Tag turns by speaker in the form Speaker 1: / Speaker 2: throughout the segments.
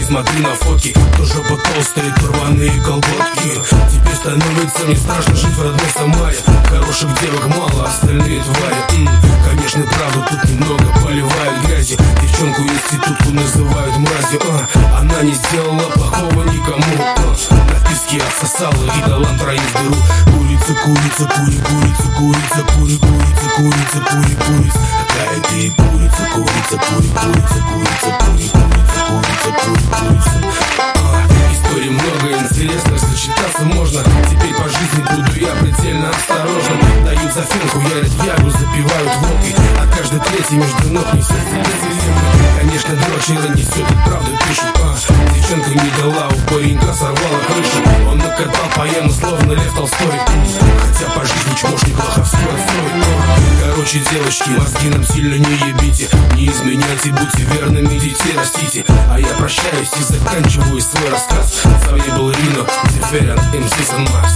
Speaker 1: смотри на фотки, то жопа толстая, рваные колготки. Теперь становится мне страшно жить в родной Самаре. Хороших девок мало, остальные твари. Конечно, правда, тут немного поливают грязи. Девчонку институтку называют мразью. Она не сделала плохого никому. На вписке отсосала и дала троим в дыру. Курица, курица, кури, курица, курица, кури, курица, курица, кури, курица. Какая ты курица, курица, кури, курица, курица, кури, курица, курица, кури, курица. Историй много, интересно, сочетаться можно. Теперь по жизни буду я предельно осторожен. Дают за фенку, ярят ягу, запивают водкой. А каждый третий между ног несет конечно, дрочера несет и правду пишет. Девчонка не дала, у паренька сорвала крышу. Он накатал поэму, словно Лев Толстой. Хотя по жизни чмошник лоховской отстой. Короче, девочки, мозги нам сильно не ебите. Не изменяйте, будьте верными, детей растите. А я прощаюсь и заканчиваю свой рассказ. С вами был Рино, Дифферент, МС Сан Марс.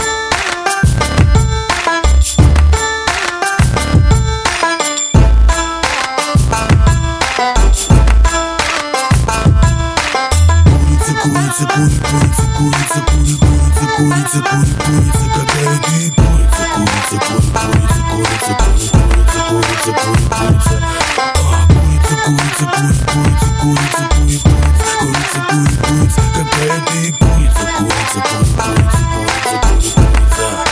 Speaker 1: Курица, кури, курица, курица, кури, курица, курица, кури, курица, какая ты курица, курица, кури, курица, курица, кури, курица, курица, кури, курица. Курица, курица, кури, курица, курица, кури, курица, курица, кури, курица, какая ты курица, курица, кури, курица, курица, кури, курица.